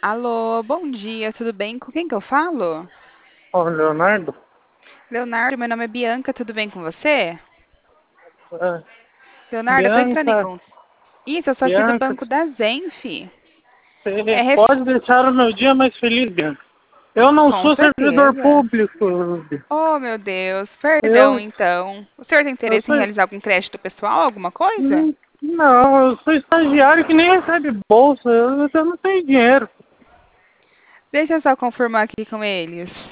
Alô, bom dia, tudo bem? Com quem que eu falo? Ó, Leonardo, Leonardo, meu nome é Bianca, tudo bem com você? é, Leonardo, eu tô entrando em Bianca, contato. Isso, eu sou aqui do Bianca, Banco da Zenf. você É ref... pode deixar o meu dia mais feliz, Bianca. Eu não Com sou servidor certeza. público, Bianca. Oh, meu Deus, perdão eu, então. O senhor tem eu interesse em sou, realizar algum crédito pessoal, alguma coisa? não, eu sou estagiário que nem recebe bolsa, eu não tenho dinheiro. Deixa eu só confirmar aqui com eles.